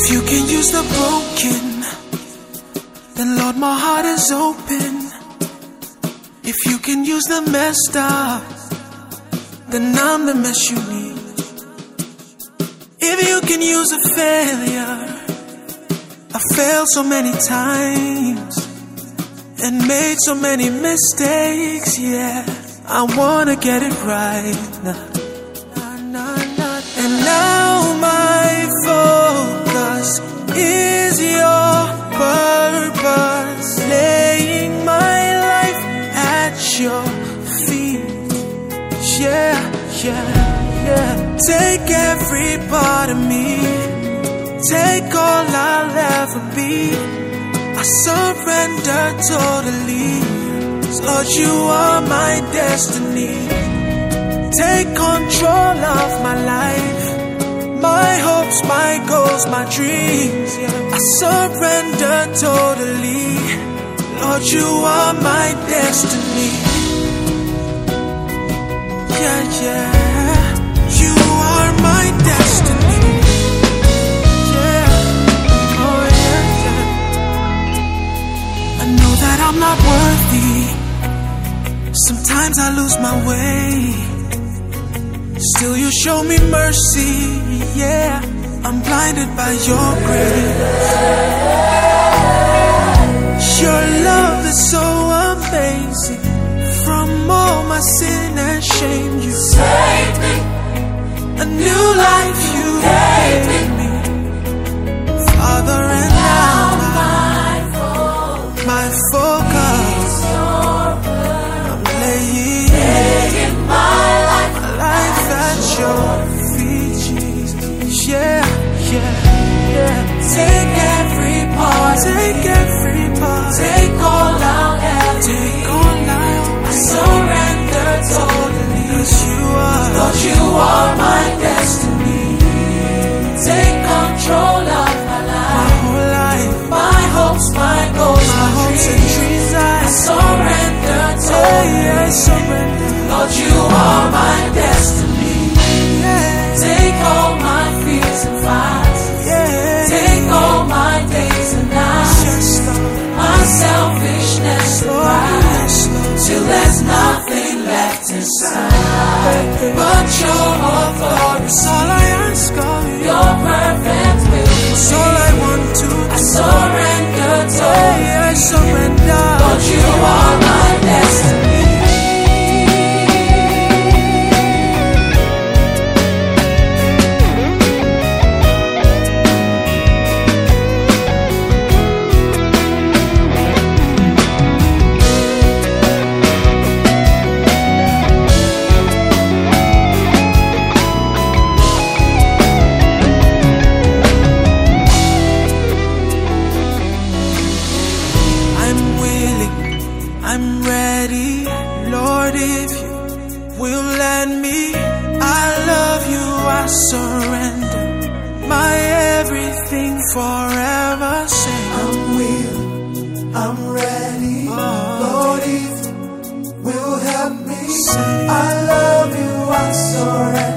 If you can use the broken, then Lord, my heart is open. If you can use the messed up, then I'm the mess you need. If you can use a failure, I failed so many times and made so many mistakes, yeah. I wanna get it right. And now my focus is your purpose, laying my life at your feet. Yeah, yeah, yeah. Take every part of me, take all I'll ever be. I surrender totally. Lord, you are my destiny. Take control of my life, my hopes, my goals, my dreams. I surrender totally. Lord, you are my destiny. Yeah, yeah. You are my destiny. Yeah. Oh, yeah, yeah. I know that I'm not worthy. Sometimes I lose my way. Still you show me mercy, yeah. I'm blinded by your grace. Your love is so amazing. From all my sin and shame, you saved me. A new life you gave me, Father, and now my focus, I'm laying my life at your feet, Jesus. Yeah, yeah, yeah. Take every part, take every part, take all I'll ever be. I surrender totally. 'Cause you are, Lord, you are my destiny. Take control of my life, my whole life, my hopes, my goals, my hopes and dreams. I surrender totally. I surrender. Lord, you are my destiny. Take all my fears and fights. Take all my days and nights. My selfishness and pride, till there's nothing left inside but your authority. That's all I ask of you. Your perfect will. That's all I want to do. I surrender totally. I surrender. Lord, you are my destiny. I'm ready, Lord, if you will let me. I love you, I surrender my everything forever. Say I'm willing, I'm ready, Lord, if you will help me. Say, I love you, I surrender